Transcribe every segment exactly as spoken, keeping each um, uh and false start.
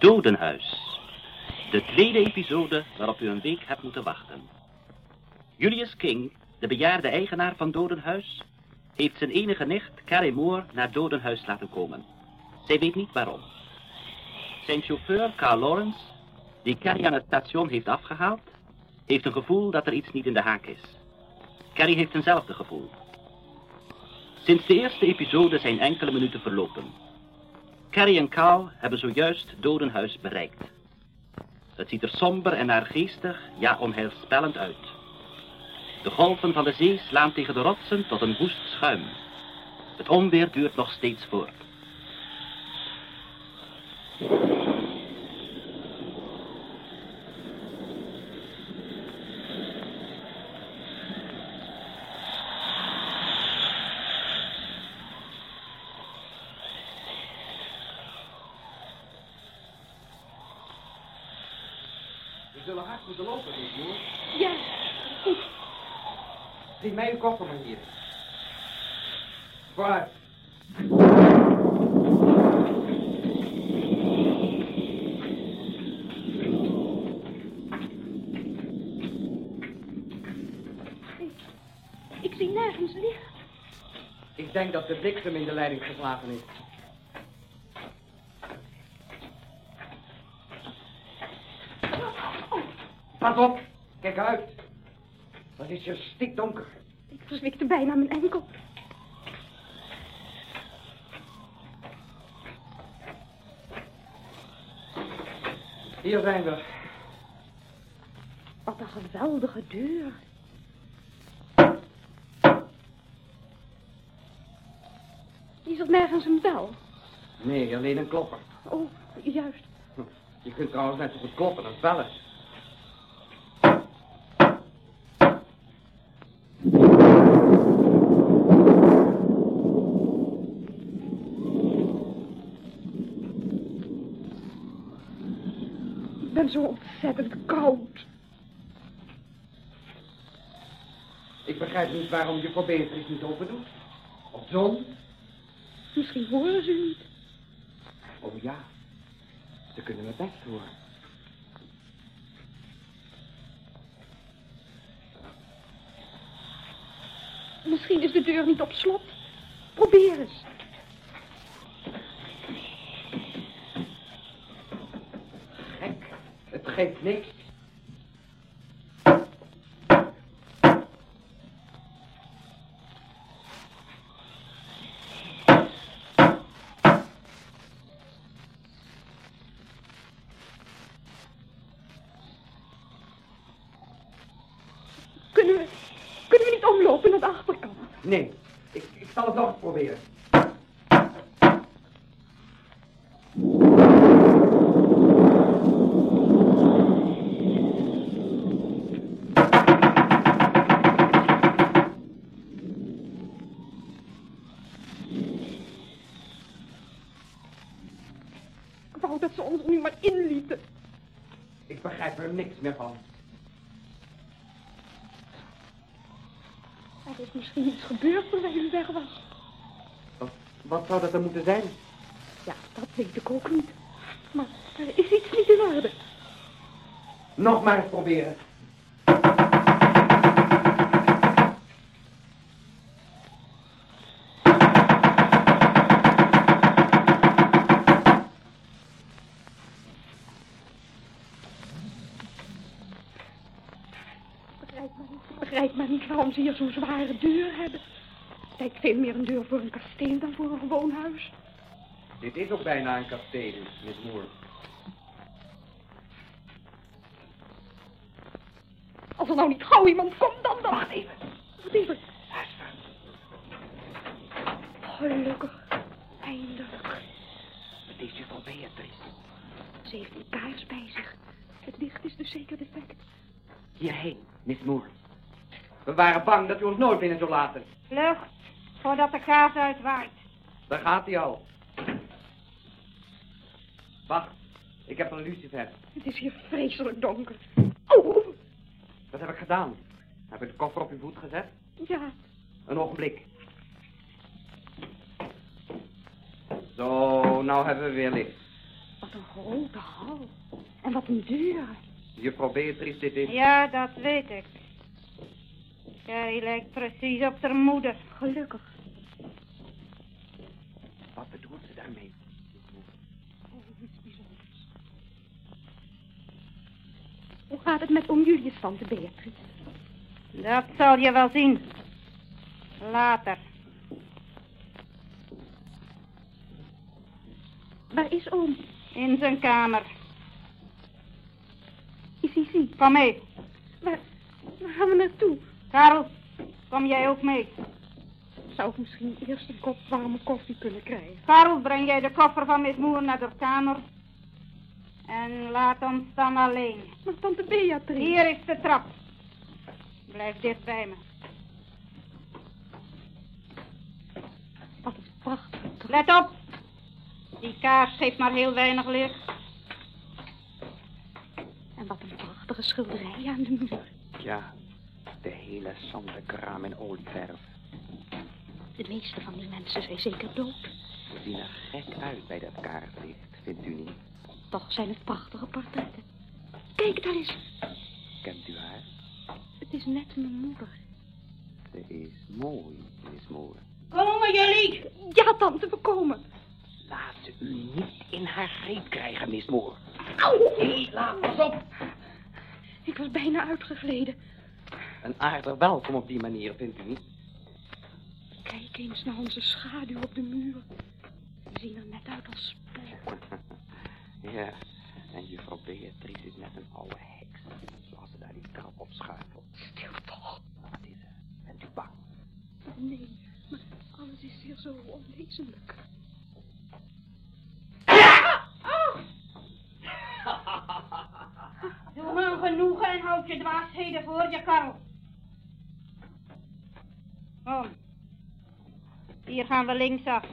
Dodenhuis. De tweede episode waarop u een week hebt moeten wachten. Julius King, de bejaarde eigenaar van Dodenhuis, heeft zijn enige nicht, Carrie Moore, naar Dodenhuis laten komen. Zij weet niet waarom. Zijn chauffeur, Carl Lawrence, die Carrie aan het station heeft afgehaald, heeft een gevoel dat er iets niet in de haak is. Carrie heeft eenzelfde gevoel. Sinds de eerste episode zijn enkele minuten verlopen. Carrie en Carl hebben zojuist Dodenhuis bereikt. Het ziet er somber en naargeestig, ja onheilspellend uit. De golven van de zee slaan tegen de rotsen tot een woest schuim. Het onweer duurt nog steeds voort. We zullen hard moeten lopen, niet hoor. Ja, goed. Geef mij uw koffer maar hier. Vooruit. Ik, ik zie nergens licht. Ik denk dat de bliksem in de leiding geslagen is. Pas op, kijk uit. Dat is je stikdonker. Ik verzwikte bijna mijn enkel. Hier zijn we. Wat een geweldige deur. Is er nergens een bel? Nee, alleen een klopper. Oh, juist. Je kunt trouwens net zo goed kloppen als bellen. Ik ben zo ontzettend koud. Ik begrijp niet waarom je voor Beatrice niet open doet. Of John. Misschien horen ze niet. Oh ja, ze kunnen me best horen. Misschien is de deur niet op slot. Probeer eens. Gek, het geeft niks. Kunnen we, kunnen we niet omlopen naar de achterkant? Nee, ik, ik zal het nog eens proberen. Ik wou dat ze ons nu maar inlieten. Ik begrijp er niks meer van. Er is misschien iets gebeurd terwijl u weg was. Wat, wat zou dat dan moeten zijn? Ja, dat weet ik ook niet. Maar er is iets niet in orde. Nog maar eens proberen. Ik begrijp maar niet waarom ze hier zo'n zware deur hebben. Het lijkt veel meer een deur voor een kasteel dan voor een gewoon huis. Dit is ook bijna een kasteel, Miss Moore. Als er nou niet gauw iemand komt, dan dan... Wacht even. Wacht even. Luister. Gelukkig. Eindelijk. Het is juffrouw Beatrice. Ze heeft een kaars bij zich. Het licht is dus zeker defect. Hierheen, Miss Moore. We waren bang dat u ons nooit binnen zou laten. Lucht, voordat de kaas uitwaait. Daar gaat hij al. Wacht, ik heb een lucifer. Het is hier vreselijk donker. Oh! Wat heb ik gedaan? Heb ik de koffer op uw voet gezet? Ja. Een ogenblik. Zo, nou hebben we weer licht. Wat een grote hal. En wat een deur. Juffrouw Beatrice, dit is... Ja, dat weet ik. Carrie lijkt precies op haar moeder. Gelukkig. Wat bedoelt ze daarmee? Oh, niets bijzonders. Hoe gaat het met oom Julius, tante Beatrice? Dat zal je wel zien. Later. Waar is oom? In zijn kamer. Is hij ziek? Kom mee. Waar, waar gaan we naartoe? Karel, kom jij ook mee. Zou ik misschien eerst een kop warme koffie kunnen krijgen? Karel, breng jij de koffer van Miss Moore naar de kamer. En laat ons dan alleen. Maar tante Beatrice... Hier is de trap. Blijf dicht bij me. Wat een prachtig. Let op. Die kaars geeft maar heel weinig licht. En wat een prachtige schilderij aan de muur. Ja, de hele zandenkraam in olieverf. De meeste van die mensen zijn zeker dood. Ze zien er gek uit bij dat kaarslicht, vindt u niet? Toch zijn het prachtige portretten. Kijk, daar is... Kent u haar? Het is net mijn moeder. Ze is mooi, Miss Moore. Komen jullie. Ja, tante, we komen. Laat ze u niet in haar greep krijgen, Miss Moore. Au! Hé, laat, pas op! Ik was bijna uitgegleden. Een aardig welkom op die manier, vindt u niet? Kijk eens naar onze schaduw op de muur. We zien er net uit als spook. Ja, en juffrouw Beatrice is net een oude heks. Zoals ze daar die trap op schuifelt. Stil toch. Wat is er? Bent u bang? Nee, maar alles is hier zo onwezenlijk. Doe maar genoegen en houd je dwaasheden voor je, Karel. Kom. Hier gaan we linksaf.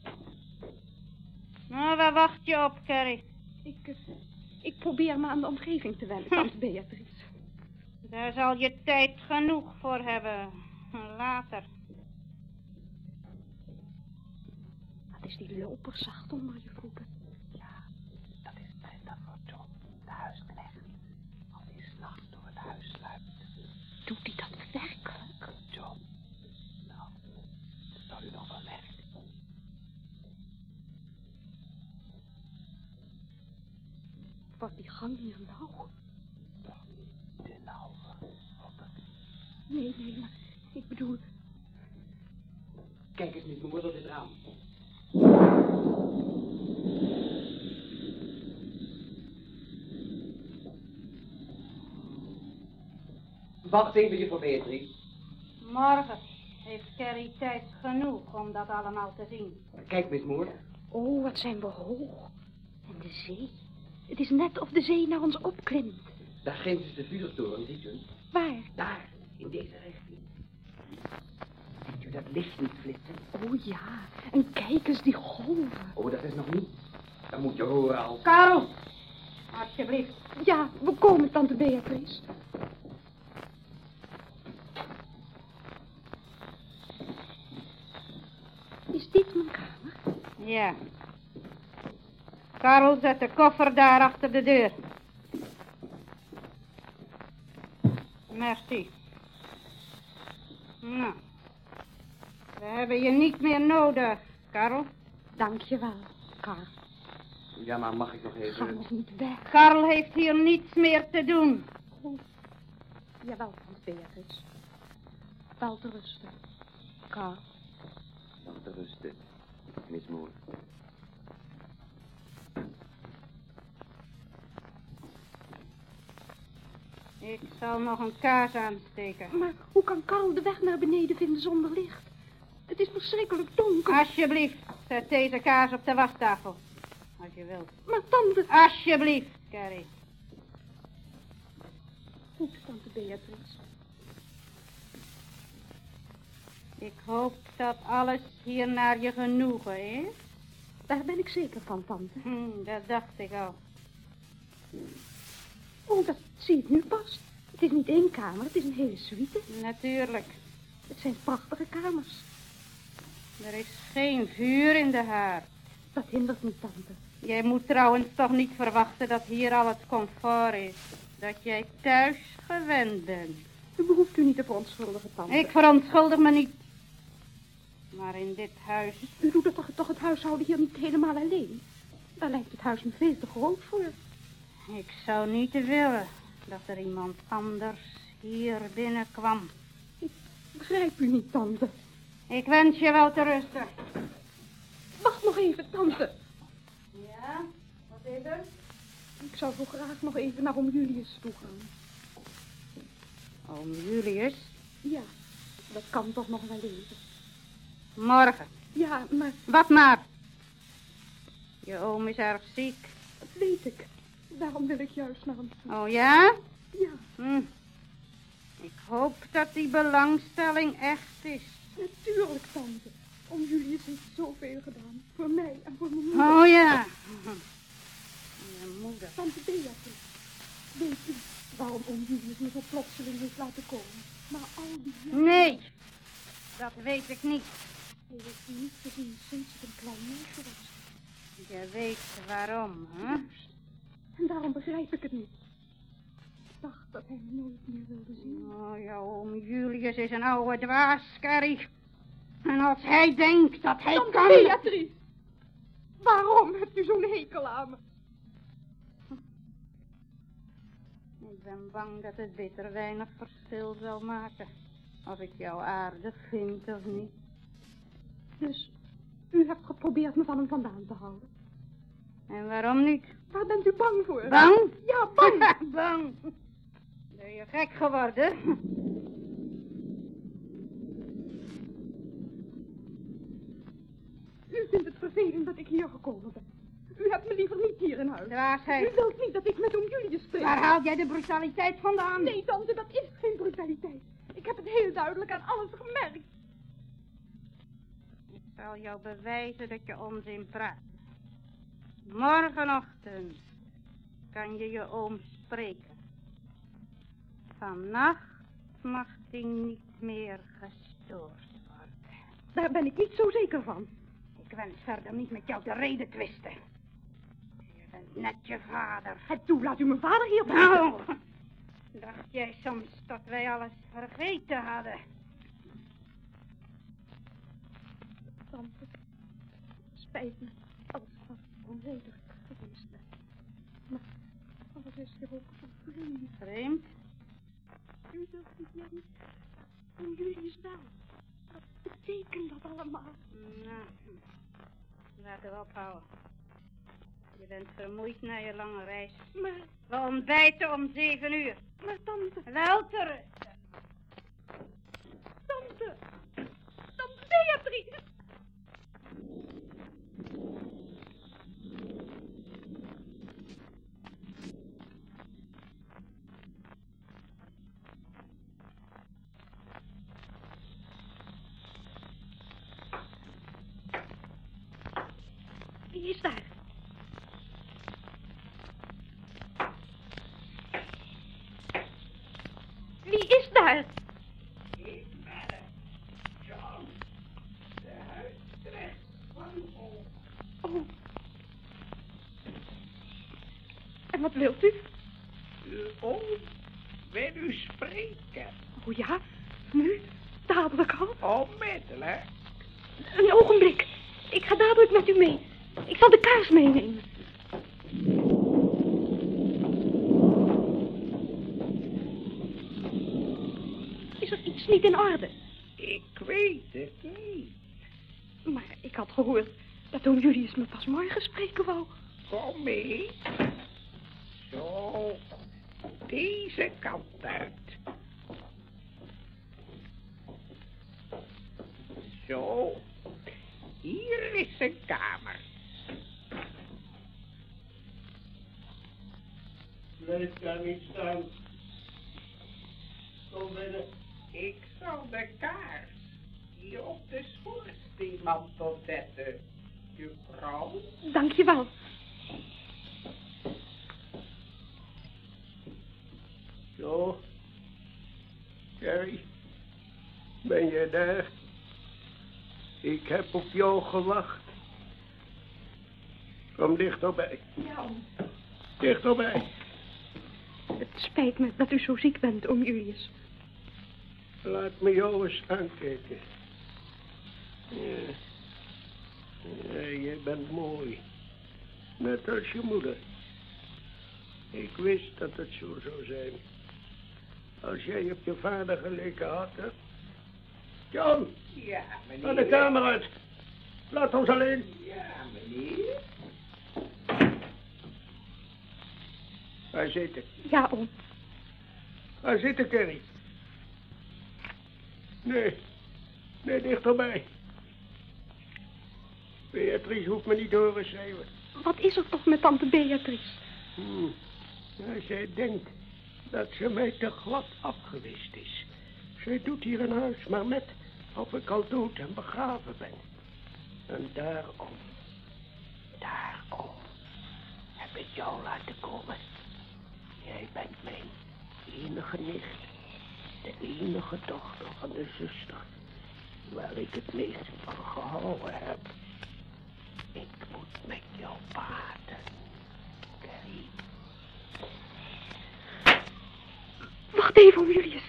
Nou, waar wacht je op, Carrie? Ik, uh, ik probeer me aan de omgeving te wennen, tante Beatrice. Daar zal je tijd genoeg voor hebben. Later. Wat is die loper zacht onder je voeten? Ja, dat is prettig voor John, de huisknecht. Als hij 's nachts door het huis sluipt. Doet hij dat werkelijk? John, nou, dat zal u nog wel merken. Wordt die gang hier nauw? Toch niet te nauw, hoop ik. Nee, nee, maar ik bedoel... Kijk eens, Miss Moore, door dit raam. Wacht even, juffrouw Beatrice. Morgen heeft Carrie tijd genoeg om dat allemaal te zien. Kijk, Miss Moore. Oh, wat zijn we hoog. En de zee. Het is net of de zee naar ons opklimt. Daar ginds is de vuurtoren, ziet u? Waar? Daar, in deze richting. Ziet u dat licht niet flitsen? Oh ja, en kijk eens die golven. Oh, dat is nog niet. Dan moet je horen als... Karel, alsjeblieft. Ja, we komen, tante Beatrice. Is dit mijn kamer? Ja. Karel, zet de koffer daar achter de deur. Merci. Nou, we hebben je niet meer nodig, Karel. Dank je wel, Karl. Ja, maar mag ik nog Ga even... nog niet weg. Karel heeft hier niets meer te doen. Oh. Jawel, tante Beatrice. Wel te rusten, Karl. Nog te rusten, Miss Moore. Ik zal nog een kaars aansteken. Maar hoe kan Karl de weg naar beneden vinden zonder licht? Het is verschrikkelijk donker. Alsjeblieft, zet deze kaars op de wastafel. Als je wilt. Maar tante... Alsjeblieft, Carrie. Goed, tante Beatrice. Ik hoop dat alles hier naar je genoegen is. Daar ben ik zeker van, tante. Hm, dat dacht ik al. Oh, dat zie ik nu pas. Het is niet één kamer, het is een hele suite. Natuurlijk. Het zijn prachtige kamers. Er is geen vuur in de haard. Dat hindert niet, tante. Jij moet trouwens toch niet verwachten dat hier al het comfort is. Dat jij thuis gewend bent. U behoeft u niet te verontschuldigen, tante. Ik verontschuldig me niet. Maar in dit huis... U doet er toch, toch het huishouden hier niet helemaal alleen? Daar lijkt het huis me veel te groot voor. Ik zou niet willen dat er iemand anders hier binnenkwam. Ik begrijp u niet, tante. Ik wens je wel te rusten. Wacht nog even, tante. Ja, wat is er? Ik zou zo graag nog even naar oom Julius toe gaan. Oom Julius? Ja, dat kan toch nog wel even. Morgen. Ja, maar... Wat maar? Je oom is erg ziek. Dat weet ik. Daarom wil ik juist naar hem toe. Oh ja? Ja. Hm. Ik hoop dat die belangstelling echt is. Natuurlijk, tante. Oom Julius heeft zoveel gedaan. Voor mij en voor mijn moeder. Oh ja. Je moeder. Tante Beatrix. Weet u waarom oom Julius me zo plotseling heeft laten komen? Maar al die jaren... Nee. Dat weet ik niet. Hij heeft u niet gezien sinds ik een klein meisje was. Je weet waarom, hè? En daarom begrijp ik het niet. Ik dacht dat hij me nooit meer wilde zien. Oh ja, oom Julius is een oude dwaas, Carrie. En als hij denkt dat hij Tante kan... Beatrice! Waarom hebt u zo'n hekel aan me? Ik ben bang dat het bitter weinig verschil zal maken. Of ik jou aardig vind of niet. Dus u hebt geprobeerd me van hem vandaan te houden. En waarom niet? Waar bent u bang voor? Bang? Ja, bang! Bang. Ben je gek geworden? U vindt het vervelend dat ik hier gekomen ben. U hebt me liever niet hier in huis. Dwaasheid. U wilt niet dat ik met oom Julius spreek. Waar haal jij de brutaliteit vandaan? Nee, tante, dat is geen brutaliteit. Ik heb het heel duidelijk aan alles gemerkt. Ik zal jou bewijzen dat je onzin praat. Morgenochtend kan je je oom spreken. Vannacht mag hij niet meer gestoord worden. Daar ben ik niet zo zeker van. Ik wens verder niet met jou de reden twisten. Je bent net je vader. Het toe, laat u mijn vader hier blijven. Nou, dacht jij soms dat wij alles vergeten hadden? Tante, spijt me als ik wat onredelijk geweest ben. Maar alles is hier ook zo vreemd. Vreemd? U wilt niet hier niet. Oom Julius wel. Wat betekent dat allemaal? Nou, laten we ophouden. Je bent vermoeid na je lange reis. Maar, We ontbijten om zeven uur. maar tante, Wel te rusten. tante, tante Beatrice. Wie is daar? Wie is daar? Ik ben het, John. De huisknecht van oom. Oh. En wat wilt u? Uw oom wil u spreken. Oh ja, nu? Dadelijk al? Onmiddellijk. Een ogenblik. Ik ga dadelijk met u mee. Ik zal de kaars meenemen. Is er iets niet in orde? Ik weet het niet. Maar ik had gehoord dat oom Julius me pas morgen spreken wou. Kom mee. Zo. Deze kant uit. Zo. Hier is een kamer. Blijf daar niet staan. Kom binnen. Ik zal de kaars hier op de schoorsteenmantel zetten, juffrouw. Dank je wel. Zo. Carrie, ben je daar? Ik heb op jou gewacht. Kom dichterbij. Ja, oom. Dichterbij. Het spijt me dat u zo ziek bent, oom Julius. Laat me jou eens aankijken. Ja. Ja, jij bent mooi. Net als je moeder. Ik wist dat het zo zou zijn. Als jij op je vader geleken had, hè? John! Ja, meneer. Ga de kamer uit. Laat ons alleen. Ja, meneer. Ga zitten. Ja, oom. Ga zitten, Kerry. Nee. Nee, dichterbij. Beatrice hoeft me niet te horen schreeuwen. Wat is er toch met tante Beatrice? Hmm. Ja, zij denkt dat ze mij te glad afgewist is. Zij doet hier in huis maar met of ik al dood en begraven ben. En daarom, Daarom heb ik jou laten komen. Jij bent mijn enige nicht. De enige dochter van de zuster waar ik het meest van gehouden heb. Ik moet met jou praten, Carrie. Wacht even, oom Julius.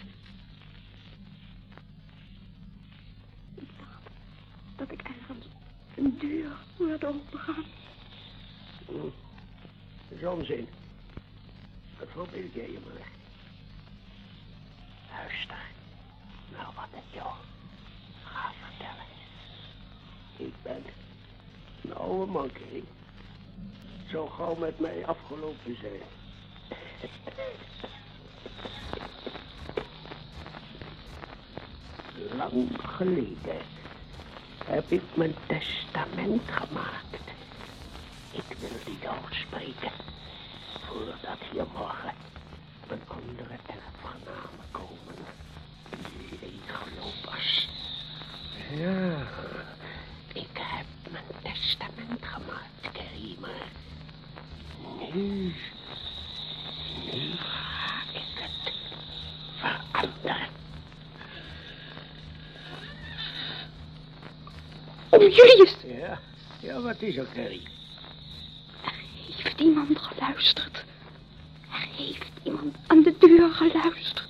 Ik dacht dat ik ergens een deur hoorde opengaan. hmm. Dat is onzin. Dat verbeeld jij je maar. Luister, nou wat ik jou ga vertellen. Ik ben een oude man, Kerry. Het zou gauw met mij afgelopen zijn. Lang geleden heb ik mijn testament gemaakt. Ik wilde jou spreken voordat hier morgen een andere erfgenamen komen. Die leeglopers. Ja, ik heb mijn testament gemaakt, Carrie, maar nu, nu ga ik het veranderen. Oom Julius! Ja? Ja, wat is er, Kerry? Er heeft iemand geluisterd. Er heeft iemand aan de deur geluisterd.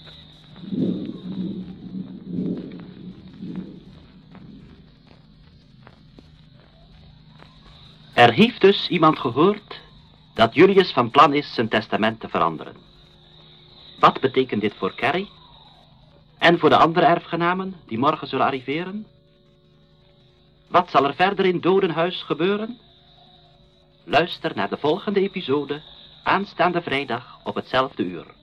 Er heeft dus iemand gehoord dat Julius van plan is zijn testament te veranderen. Wat betekent dit voor Carrie? En voor de andere erfgenamen die morgen zullen arriveren? Wat zal er verder in Dodenhuis gebeuren? Luister naar de volgende episode, aanstaande vrijdag op hetzelfde uur.